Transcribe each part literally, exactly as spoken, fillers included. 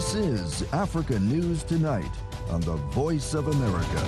This is Africa News Tonight on the Voice of America.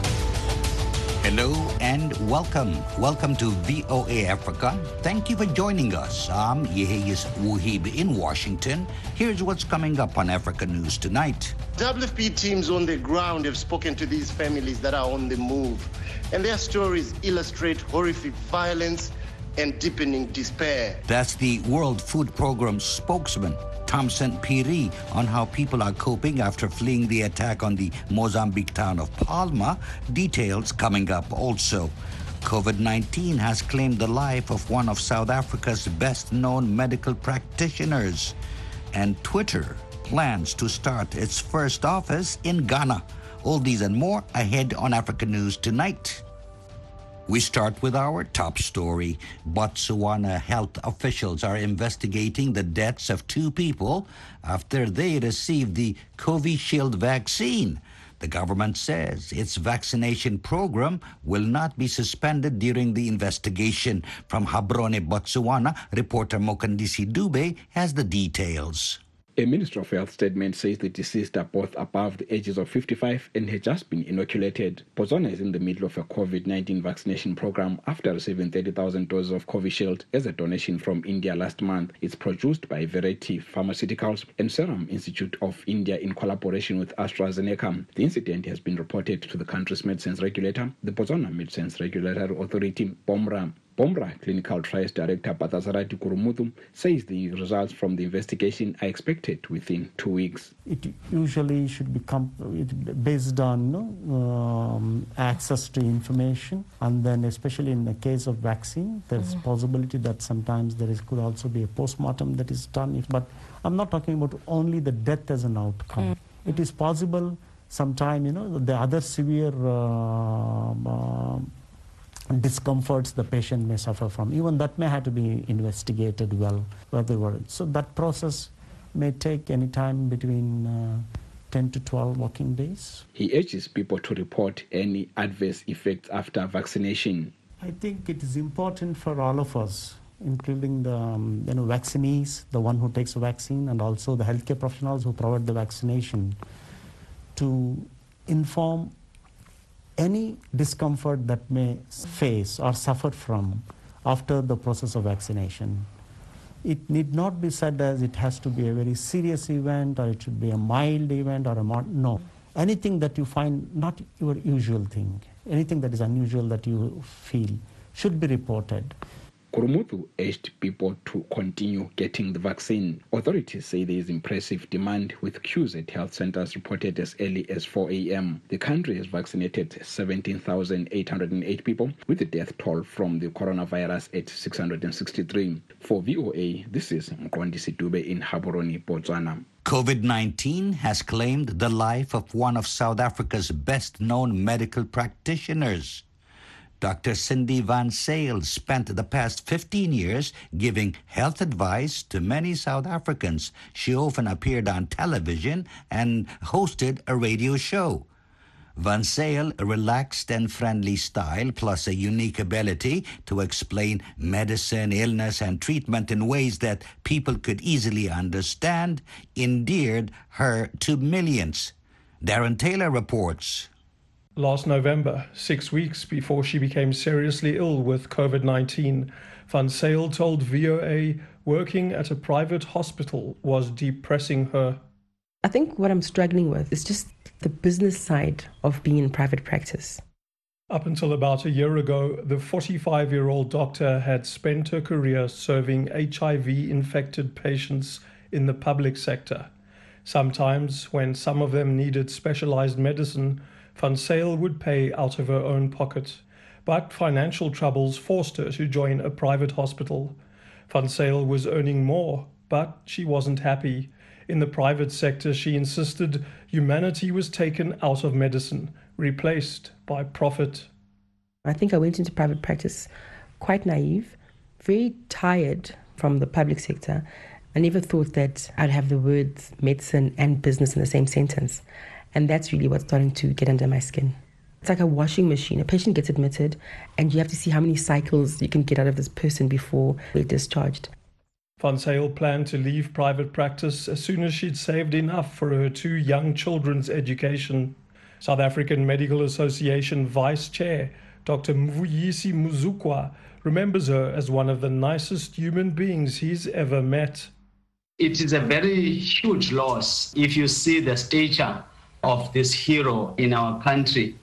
Hello and welcome. Welcome to V O A Africa. Thank you for joining us. I'm Yeheyes Wuhib in Washington. Here's what's coming up on Africa News Tonight. W F P teams on the ground have spoken to these families that are on the move, and their stories illustrate horrific violence and deepening despair. That's the World Food Program spokesman, Thompson Piri, on how people are coping after fleeing the attack on the Mozambique town of Palma. Details coming up also. COVID nineteen has claimed the life of one of South Africa's best-known medical practitioners. And Twitter plans to start its first office in Ghana. All these and more ahead on Africa News Tonight. We start with our top story. Botswana health officials are investigating the deaths of two people after they received the Covishield vaccine. The government says its vaccination program will not be suspended during the investigation. From Gaborone, Botswana, reporter Mokandisi Dube has the details. A Ministry of Health statement says the deceased are both above the ages of fifty-five and had just been inoculated. Botswana is in the middle of a COVID nineteen vaccination program after receiving thirty thousand doses of Covishield as a donation from India last month. It's produced by Verity Pharmaceuticals and Serum Institute of India in collaboration with AstraZeneca. The incident has been reported to the country's medicines regulator, the Botswana Medicines Regulatory Authority, BOMRA. BOMRA Clinical Trials Director Patasarati Kurumutu says the results from the investigation are expected within two weeks. It usually should be comp- based on no, um, access to information, and then especially in the case of vaccine, there is mm. possibility that sometimes there is could also be a postmortem that is done. If, but I'm not talking about only the death as an outcome. Mm. It is possible sometime, you know, the other severe uh, uh, discomforts the patient may suffer from. Even that may have to be investigated well. So that process may take any time between uh, ten to twelve working days. He urges people to report any adverse effects after vaccination. I think it is important for all of us, including the um, you know, vaccinees, the one who takes the vaccine, and also the healthcare professionals who provide the vaccination, to inform any discomfort that may face or suffer from after the process of vaccination. It need not be said as it has to be a very serious event or it should be a mild event or a mod- no. Anything that you find not your usual thing, anything that is unusual that you feel should be reported. Kurumutu urged people to continue getting the vaccine. Authorities say there is impressive demand, with queues at health centers reported as early as four a.m. The country has vaccinated seventeen thousand eight hundred eight people, with the death toll from the coronavirus at six hundred sixty-three. For V O A, this is Mkondisi Dube in Gaborone, Botswana. COVID nineteen has claimed the life of one of South Africa's best-known medical practitioners. Doctor Cindy Van Zyl spent the past fifteen years giving health advice to many South Africans. She often appeared on television and hosted a radio show. Van Zyl, a relaxed and friendly style, plus a unique ability to explain medicine, illness, and treatment in ways that people could easily understand, endeared her to millions. Darren Taylor reports. Last November, six weeks before she became seriously ill with COVID nineteen, Van Zyl told V O A working at a private hospital was depressing her. I think what I'm struggling with is just the business side of being in private practice. Up until about a year ago, the forty-five-year-old doctor had spent her career serving H I V-infected patients in the public sector. Sometimes, when some of them needed specialized medicine, Van Zyl would pay out of her own pocket, but financial troubles forced her to join a private hospital. Van Zyl was earning more, but she wasn't happy. In the private sector, she insisted humanity was taken out of medicine, replaced by profit. I think I went into private practice quite naive, very tired from the public sector. I never thought that I'd have the words medicine and business in the same sentence. And that's really what's starting to get under my skin. It's like a washing machine. A patient gets admitted and you have to see how many cycles you can get out of this person before they're discharged. Van Zyl planned to leave private practice as soon as she'd saved enough for her two young children's education. South African Medical Association Vice Chair, Doctor Mvuyisi Muzukwa, remembers her as one of the nicest human beings he's ever met. It is a very huge loss if you see the stature of this hero in our country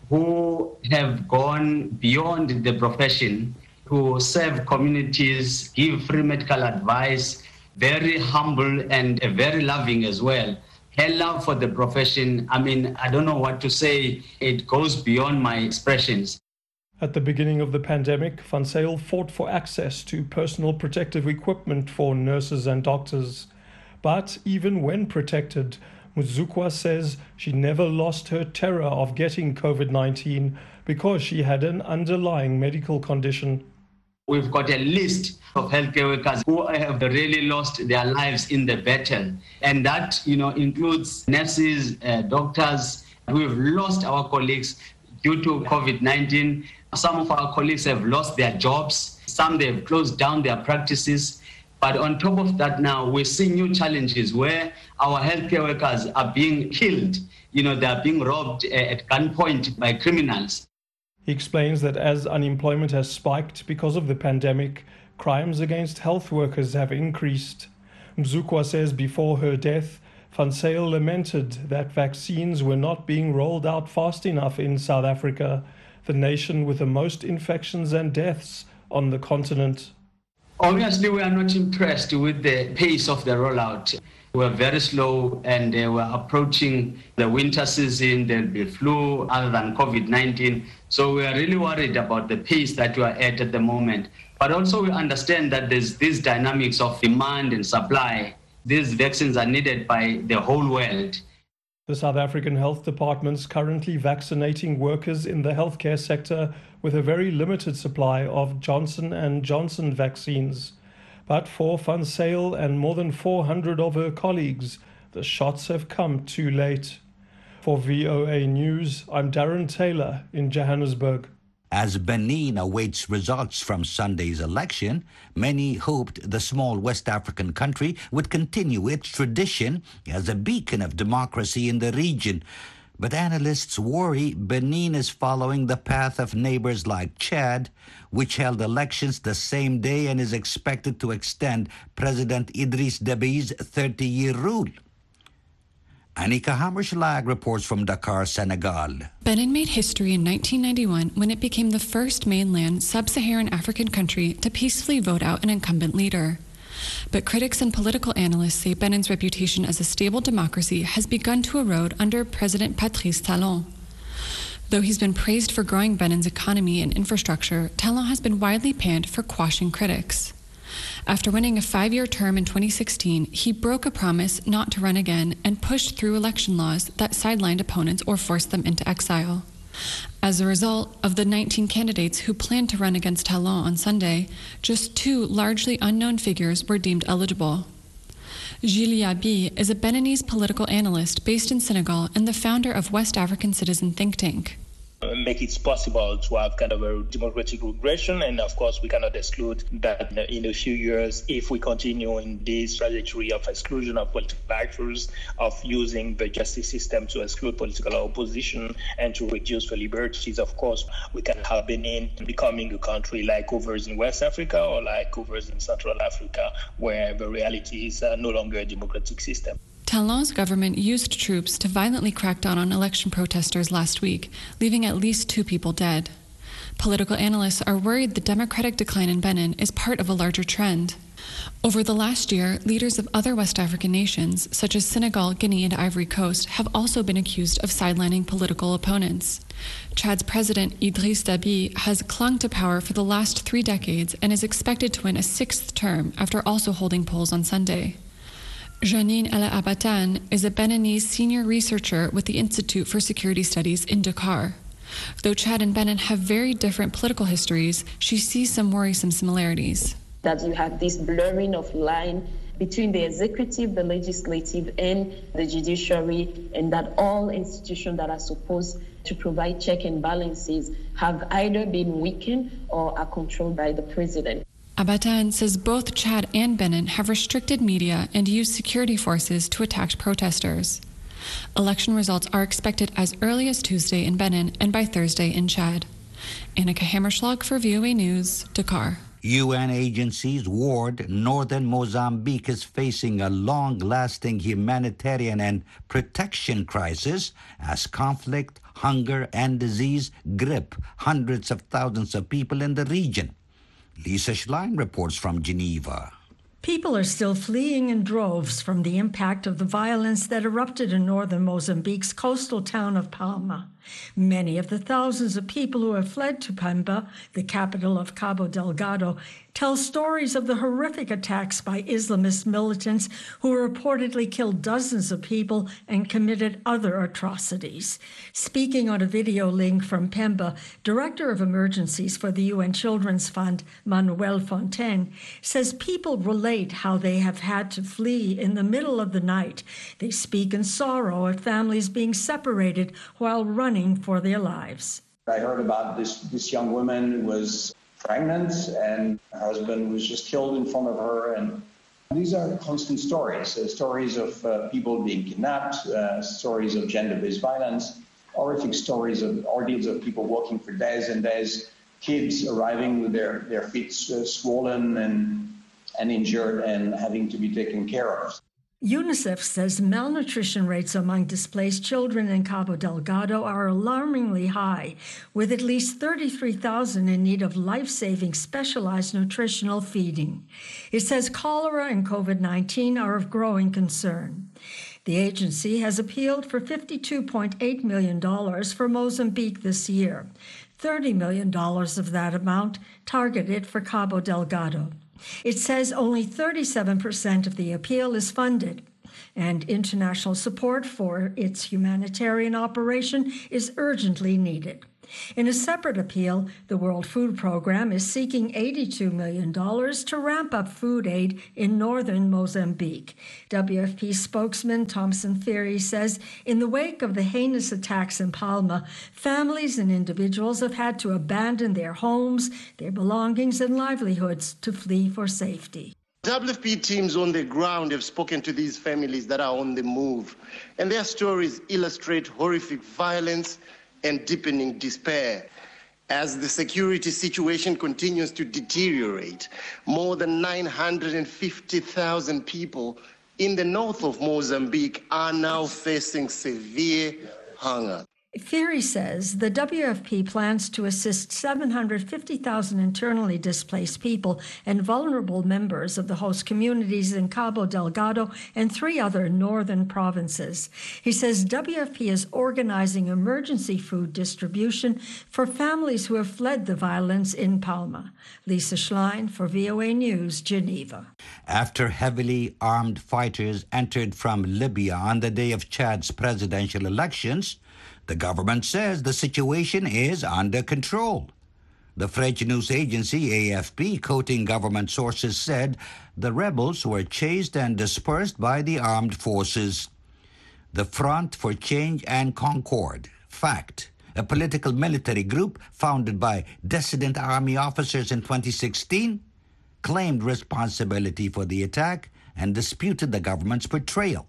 who have gone beyond the profession to serve communities, give free medical advice, very humble and very loving as well. Her love for the profession, I mean, I don't know what to say. It goes beyond my expressions. At the beginning of the pandemic, Van Zyl fought for access to personal protective equipment for nurses and doctors. But even when protected, Muzukwa says she never lost her terror of getting COVID nineteen because she had an underlying medical condition. We've got a list of healthcare workers who have really lost their lives in the battle. And that, you know, includes nurses, uh, doctors. We've lost our colleagues due to COVID nineteen. Some of our colleagues have lost their jobs. Some they've closed down their practices. But on top of that now, we see new challenges where our healthcare workers are being killed. You know, they're being robbed uh, at gunpoint by criminals. He explains that as unemployment has spiked because of the pandemic, crimes against health workers have increased. Mzukwa says before her death, Van Zyl lamented that vaccines were not being rolled out fast enough in South Africa, the nation with the most infections and deaths on the continent. Obviously, we are not impressed with the pace of the rollout. We're very slow and uh, we're approaching the winter season. There'll be flu other than COVID nineteen. So we are really worried about the pace that we are at at the moment. But also we understand that there's these dynamics of demand and supply. These vaccines are needed by the whole world. The South African Health Department's currently vaccinating workers in the healthcare sector with a very limited supply of Johnson and Johnson vaccines. But for Van Zyl and more than four hundred of her colleagues, the shots have come too late. For V O A News, I'm Darren Taylor in Johannesburg. As Benin awaits results from Sunday's election, many hoped the small West African country would continue its tradition as a beacon of democracy in the region. But analysts worry Benin is following the path of neighbors like Chad, which held elections the same day and is expected to extend President Idriss Déby's thirty-year rule. Anika Hammerschlag reports from Dakar, Senegal. Benin made history in nineteen ninety-one when it became the first mainland sub-Saharan African country to peacefully vote out an incumbent leader. But critics and political analysts say Benin's reputation as a stable democracy has begun to erode under President Patrice Talon. Though he's been praised for growing Benin's economy and infrastructure, Talon has been widely panned for quashing critics. After winning a five-year term in twenty sixteen, he broke a promise not to run again and pushed through election laws that sidelined opponents or forced them into exile. As a result, of the nineteen candidates who planned to run against Talon on Sunday, just two largely unknown figures were deemed eligible. Gilles Yabi is a Beninese political analyst based in Senegal and the founder of West African Citizen think tank. Make it possible to have kind of a democratic regression. And of course, we cannot exclude that in a few years, if we continue in this trajectory of exclusion of political actors, of using the justice system to exclude political opposition and to reduce the liberties, of course, we can have Benin becoming a country like others in West Africa or like others in Central Africa, where the reality is uh, no longer a democratic system. Talon's government used troops to violently crack down on election protesters last week, leaving at least two people dead. Political analysts are worried the democratic decline in Benin is part of a larger trend. Over the last year, leaders of other West African nations, such as Senegal, Guinea, and Ivory Coast, have also been accused of sidelining political opponents. Chad's president, Idriss Déby, has clung to power for the last three decades and is expected to win a sixth term after also holding polls on Sunday. Janine El Abatan is a Beninese senior researcher with the Institute for Security Studies in Dakar. Though Chad and Benin have very different political histories, she sees some worrisome similarities. That you have this blurring of line between the executive, the legislative, and the judiciary, and that all institutions that are supposed to provide check and balances have either been weakened or are controlled by the president. Abatan says both Chad and Benin have restricted media and used security forces to attack protesters. Election results are expected as early as Tuesday in Benin and by Thursday in Chad. Annika Hammerschlag for V O A News, Dakar. U N agencies warned northern Mozambique is facing a long-lasting humanitarian and protection crisis as conflict, hunger, and disease grip hundreds of thousands of people in the region. Lisa Schlein reports from Geneva. People are still fleeing in droves from the impact of the violence that erupted in northern Mozambique's coastal town of Palma. Many of the thousands of people who have fled to Pemba, the capital of Cabo Delgado, tell stories of the horrific attacks by Islamist militants who reportedly killed dozens of people and committed other atrocities. Speaking on a video link from Pemba, Director of Emergencies for the U N Children's Fund, Manuel Fontaine, says people relate how they have had to flee in the middle of the night. They speak in sorrow at families being separated while running for their lives. I heard about this, this young woman who was pregnant and her husband was just killed in front of her. And these are constant stories, uh, stories of uh, people being kidnapped, uh, stories of gender-based violence, horrific stories of ordeals of people walking for days and days, kids arriving with their, their feet uh, swollen and, and injured and having to be taken care of. UNICEF says malnutrition rates among displaced children in Cabo Delgado are alarmingly high, with at least thirty-three thousand in need of life-saving specialized nutritional feeding. It says cholera and COVID nineteen are of growing concern. The agency has appealed for fifty-two point eight million dollars for Mozambique this year, thirty million dollars of that amount targeted for Cabo Delgado. It says only thirty-seven percent of the appeal is funded, and international support for its humanitarian operation is urgently needed. In a separate appeal, the World Food Program is seeking eighty-two million dollars to ramp up food aid in northern Mozambique. W F P spokesman Thompson Ferry says in the wake of the heinous attacks in Palma, families and individuals have had to abandon their homes, their belongings, and livelihoods to flee for safety. W F P teams on the ground have spoken to these families that are on the move, and their stories illustrate horrific violence and deepening despair. As the security situation continues to deteriorate, more than nine hundred fifty thousand people in the north of Mozambique are now facing severe hunger. Ferry says the W F P plans to assist seven hundred fifty thousand internally displaced people and vulnerable members of the host communities in Cabo Delgado and three other northern provinces. He says W F P is organizing emergency food distribution for families who have fled the violence in Palma. Lisa Schlein for V O A News, Geneva. After heavily armed fighters entered from Libya on the day of Chad's presidential elections, the government says the situation is under control. The French news agency A F P, quoting government sources, said the rebels were chased and dispersed by the armed forces. The Front for Change and Concord, FACT, a political military group founded by dissident army officers in twenty sixteen, claimed responsibility for the attack and disputed the government's portrayal.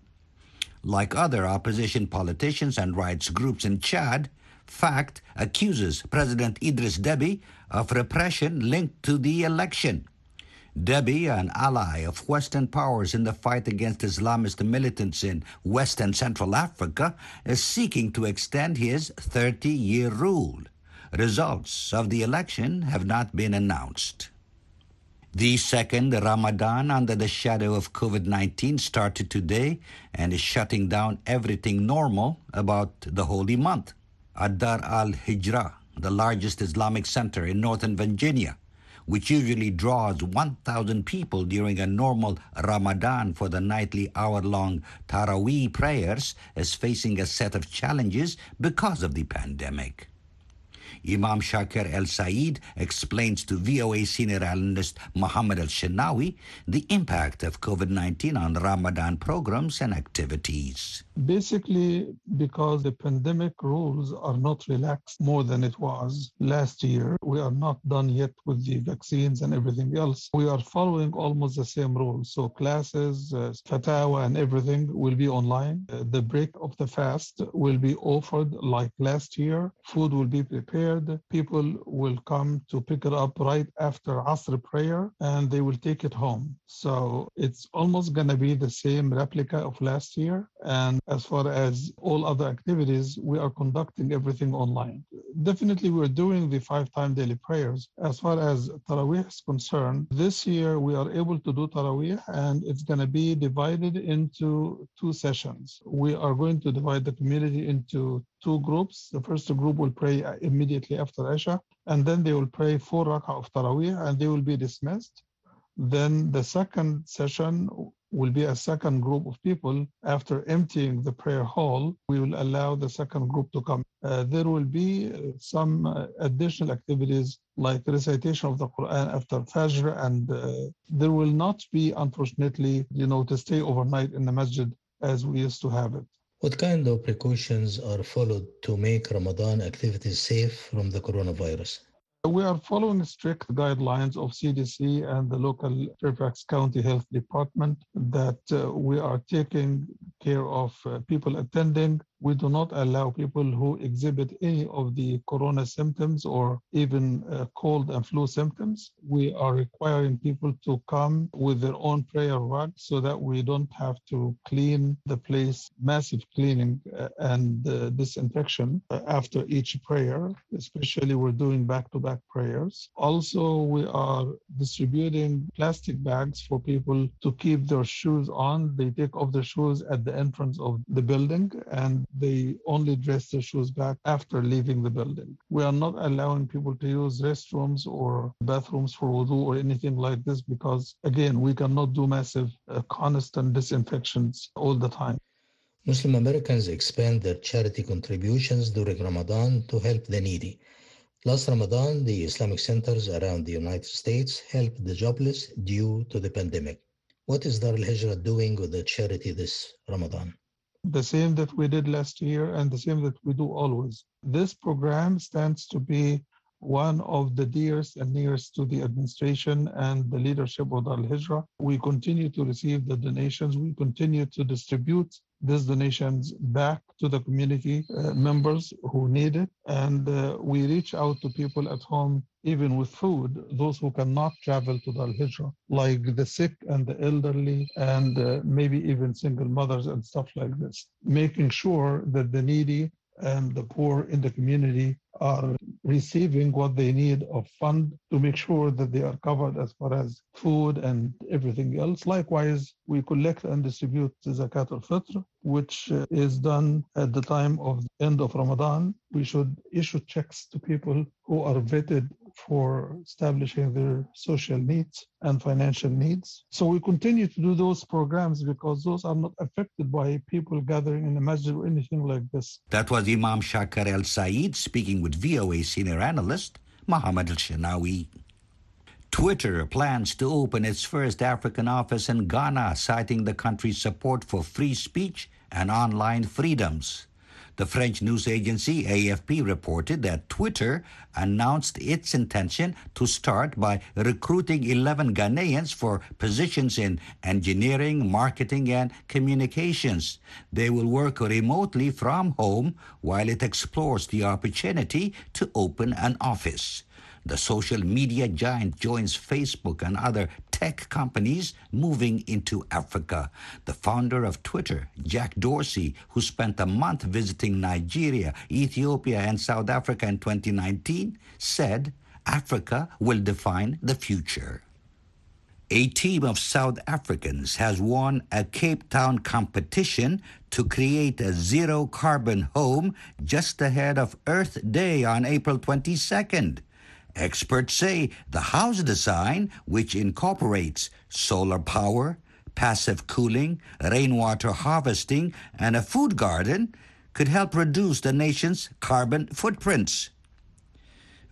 Like other opposition politicians and rights groups in Chad, FACT accuses President Idriss Déby of repression linked to the election. Déby, an ally of Western powers in the fight against Islamist militants in West and Central Africa, is seeking to extend his thirty-year rule. Results of the election have not been announced. The second Ramadan under the shadow of COVID nineteen started today and is shutting down everything normal about the holy month. Ad-Dar al-Hijra, the largest Islamic center in northern Virginia, which usually draws one thousand people during a normal Ramadan for the nightly hour-long Taraweeh prayers, is facing a set of challenges because of the pandemic. Imam Shakir El Said explains to V O A senior analyst Mohammed Al Shenawi the impact of COVID nineteen on Ramadan programs and activities. Basically, because the pandemic rules are not relaxed more than it was last year, we are not done yet with the vaccines and everything else. We are following almost the same rules. So classes, uh, fatawa and everything will be online. Uh, the break of the fast will be offered like last year. Food will be prepared. People will come to pick it up right after Asr prayer and they will take it home. So it's almost going to be the same replica of last year. And as far as all other activities, we are conducting everything online. Definitely, we're doing the five-time daily prayers. As far as Taraweeh is concerned, this year we are able to do Taraweeh, and it's going to be divided into two sessions. We are going to divide the community into two groups. The first group will pray immediately after Isha, and then they will pray four rak'ah of Taraweeh, and they will be dismissed. Then the second session will be a second group of people. After emptying the prayer hall, we will allow the second group to come. Uh, there will be some uh, additional activities like recitation of the Quran after Fajr, and uh, there will not be, unfortunately, you know, to stay overnight in the masjid as we used to have it. What kind of precautions are followed to make Ramadan activities safe from the coronavirus? We are following strict guidelines of C D C and the local Fairfax County Health Department that uh, we are taking care of uh, people attending. We do not allow people who exhibit any of the corona symptoms or even uh, cold and flu symptoms. We are requiring people to come with their own prayer rug so that we don't have to clean the place, massive cleaning uh, and uh, disinfection uh, after each prayer, especially we're doing back-to-back prayers. Also, we are distributing plastic bags for people to keep their shoes on. They take off their shoes at the entrance of the building and they only dress their shoes back after leaving the building. We are not allowing people to use restrooms or bathrooms for wudu or anything like this because, again, we cannot do massive uh, constant disinfections all the time. Muslim Americans expand their charity contributions during Ramadan to help the needy. Last Ramadan, the Islamic centers around the United States helped the jobless due to the pandemic. What is Dar al-Hijrah doing with the charity this Ramadan? The same that we did last year and the same that we do always. This program stands to be one of the dearest and nearest to the administration and the leadership of Dar al-Hijrah. We continue to receive the donations. We continue to distribute these donations back to the community uh, members who need it. And uh, we reach out to people at home, even with food, those who cannot travel to Dar al-Hijrah, like the sick and the elderly, and uh, maybe even single mothers and stuff like this, making sure that the needy and the poor in the community are receiving what they need of fund to make sure that they are covered as far as food and everything else. Likewise, we collect and distribute Zakat al-Fitr, which uh, is done at the time of the end of Ramadan. We should issue checks to people who are vetted for establishing their social needs and financial needs. So we continue to do those programs because those are not affected by people gathering in the masjid or anything like this. That was Imam Shakir El Said speaking with V O A senior analyst Mohammed Al Shenawi. Twitter plans to open its first African office in Ghana, citing the country's support for free speech and online freedoms. The French news agency A F P reported that Twitter announced its intention to start by recruiting eleven Ghanaians for positions in engineering, marketing, and communications. They will work remotely from home while it explores the opportunity to open an office. The social media giant joins Facebook and other tech companies moving into Africa. The founder of Twitter, Jack Dorsey, who spent a month visiting Nigeria, Ethiopia, and South Africa in twenty nineteen, said Africa will define the future. A team of South Africans has won a Cape Town competition to create a zero-carbon home just ahead of Earth Day on April twenty-second. Experts say the house design, which incorporates solar power, passive cooling, rainwater harvesting, and a food garden, could help reduce the nation's carbon footprints.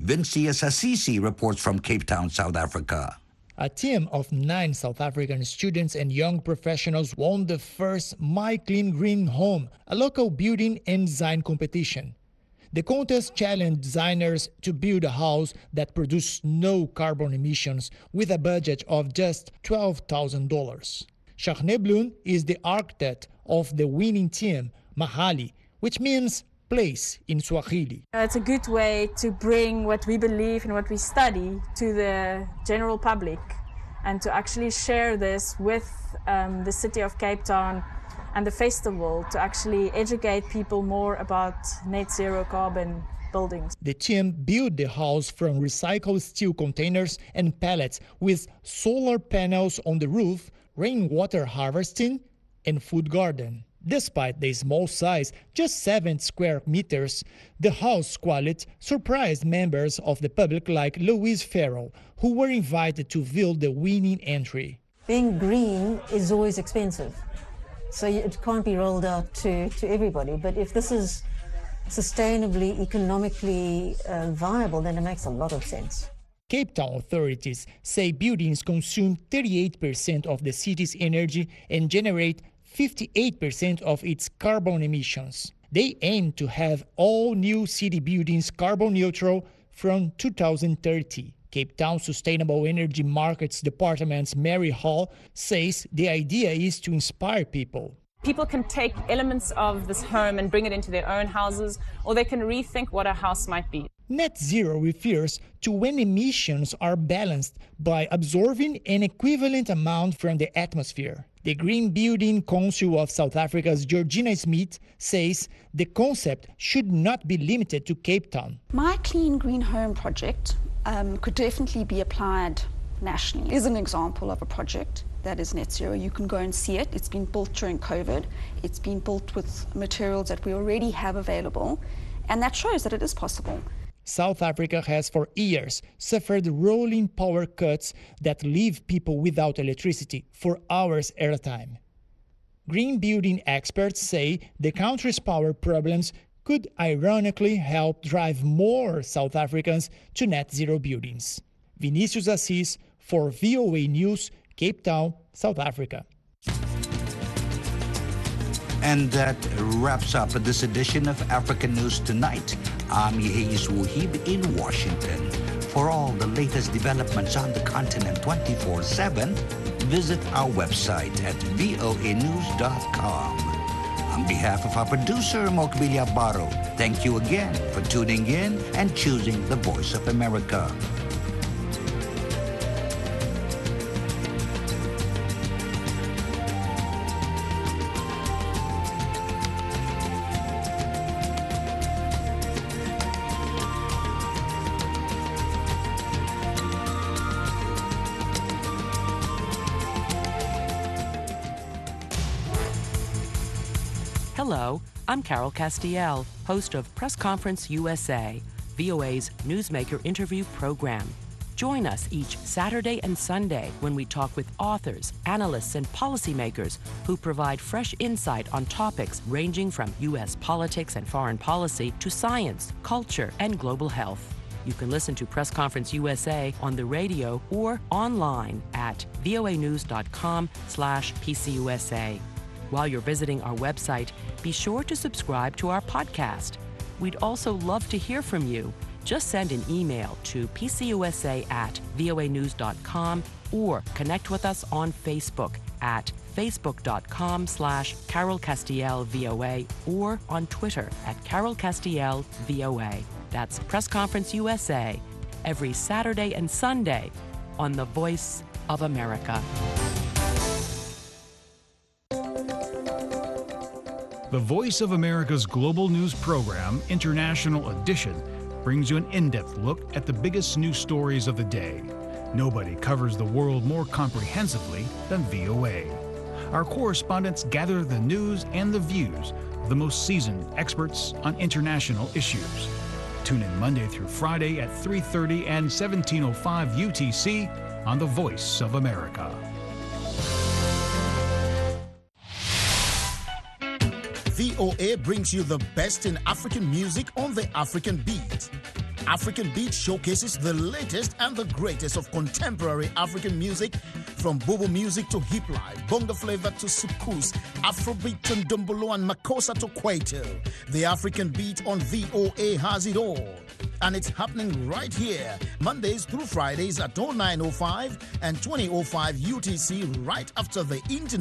Vincius Assisi reports from Cape Town, South Africa. A team of nine South African students and young professionals won the first My Clean Green Home, a local building and design competition. The contest challenged designers to build a house that produced no carbon emissions with a budget of just twelve thousand dollars. Shahne Bloom is the architect of the winning team, Mahali, which means place in Swahili. It's a good way to bring what we believe and what we study to the general public and to actually share this with um, the city of Cape Town and the festival to actually educate people more about net zero carbon buildings. The team built the house from recycled steel containers and pallets with solar panels on the roof, rainwater harvesting, and food garden. Despite the small size, just seven square meters, the house quality surprised members of the public like Louise Farrell, who were invited to view the winning entry. Being green is always expensive, so it can't be rolled out to, to everybody. But if this is sustainably, economically uh, viable, then it makes a lot of sense. Cape Town authorities say buildings consume thirty-eight percent of the city's energy and generate fifty-eight percent of its carbon emissions. They aim to have all new city buildings carbon neutral from two thousand thirty. Cape Town Sustainable Energy Markets Department's Mary Hall says the idea is to inspire people. People can take elements of this home and bring it into their own houses, or they can rethink what a house might be. Net zero refers to when emissions are balanced by absorbing an equivalent amount from the atmosphere. The Green Building Council of South Africa's Georgina Smith says the concept should not be limited to Cape Town. My Clean Green Home project um, could definitely be applied nationally. It is an example of a project that is net zero. You can go and see it. It's been built during COVID. It's been built with materials that we already have available, and that shows that it is possible. South Africa has for years suffered rolling power cuts that leave people without electricity for hours at a time. Green building experts say the country's power problems could ironically help drive more South Africans to net zero buildings. Vinicius Assis for V O A News, Cape Town, South Africa. And that wraps up this edition of African News Tonight. I'm Yehis Wuhib in Washington. For all the latest developments on the continent twenty-four seven, visit our website at V O A news dot com. On behalf of our producer, Mokbilia Baro, thank you again for tuning in and choosing the Voice of America. Hello, I'm Carol Castiel, host of Press Conference U S A, V O A's newsmaker interview program. Join us each Saturday and Sunday when we talk with authors, analysts, and policymakers who provide fresh insight on topics ranging from U S politics and foreign policy to science, culture, and global health. You can listen to Press Conference U S A on the radio or online at voa news dot com slash P C U S A. While you're visiting our website, be sure to subscribe to our podcast. We'd also love to hear from you. Just send an email to p c u s a at voa news dot com or connect with us on Facebook at facebook dot com slash Carol Castiel V O A or on Twitter at Carol Castiel V O A. That's Press Conference U S A, every Saturday and Sunday on The Voice of America. The Voice of America's global news program, International Edition, brings you an in-depth look at the biggest news stories of the day. Nobody covers the world more comprehensively than V O A. Our correspondents gather the news and the views of the most seasoned experts on international issues. Tune in Monday through Friday at three thirty and seventeen oh five U T C on The Voice of America. V O A brings you the best in African music on the African beat. African Beat showcases the latest and the greatest of contemporary African music, from Bobo music to hip life, bongo flavor to soukous, Afrobeat to Ndombolo and Makossa to Kwaito. The African Beat on V O A has it all. And it's happening right here, Mondays through Fridays at oh nine oh five and twenty oh five U T C, right after the internet.